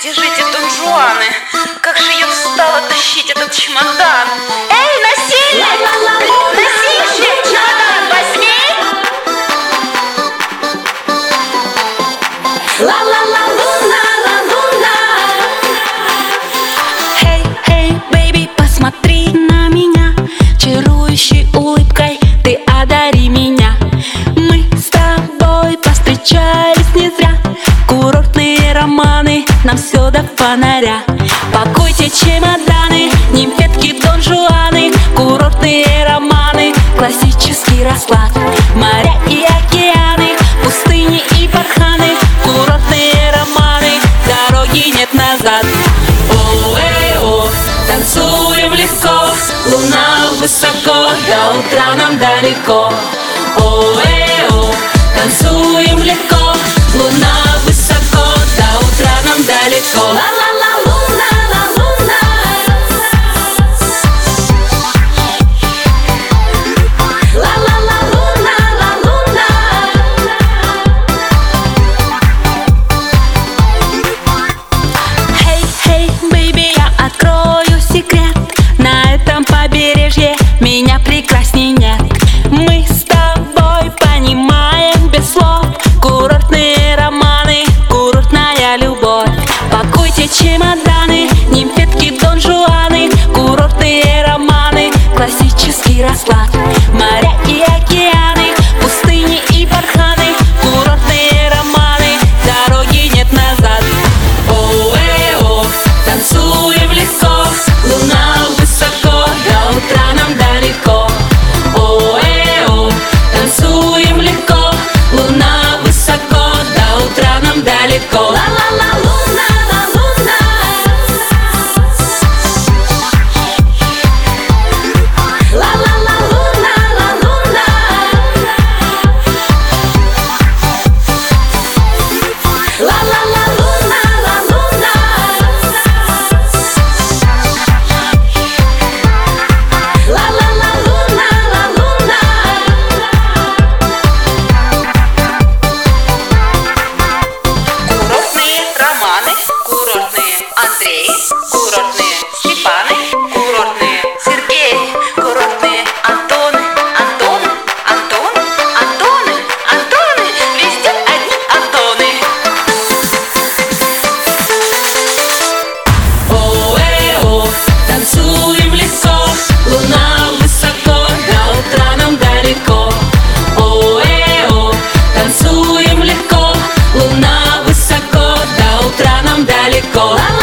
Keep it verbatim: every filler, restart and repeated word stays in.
держите Дон Жуаны. Как же я устала тащить этот чемодан. Эй, носильщик! Носильщик! Чемодан возьми! Эй, эй, бэйби, посмотри на меня, чарующей улыбкой ты одари меня. Мы с тобой повстречались не зря. Курортные романы, нам все до фонаря. Пакуйте чемоданы, нимфетки, Дон Жуаны. Курортные романы, классический расклад. Моря и океаны, пустыни и барханы. Курортные романы, дороги нет назад. О-эй-о, танцуем легко, луна высоко, до утра нам далеко. О-эй-о, танцуем легко, луна высоко, до утра нам далеко. Ла-ла-ла, луна, ла луна. Ла-ла-ла, луна, ла луна. Hey, hey, baby, я открою секрет. На этом побережье меня прекрасней нет. Мы с тобой понимаем без слов. Курортные романы, курортная любовь. Пакуйте чемоданы, нимфетки, Дон Жуаны. Курортные романы, классический расклад. Моря и океаны, пустыни и барханы. Курортные романы, дороги нет назад. О-эй-о, танцуем легко, луна высоко, до утра нам далеко. О-эй-о, танцуем легко, луна высоко, до утра нам далеко. Ла-ла-ла, луна, ла луна. Ла-ла-ла, луна, ла луна. Ла-ла-ла, луна, ла луна. Ла-ла-ла, луна, ла луна. Курортные романы, курортные Андрей, курортные Степаны, курортные Сергей, курортные Антоны, Антоны, Антоны, Антоны, Антоны, везде одни Антоны. О-эй-о, танцуем легко, луна высоко, до утра нам далеко. О-эй-о, танцуем легко, луна высоко, до утра нам далеко.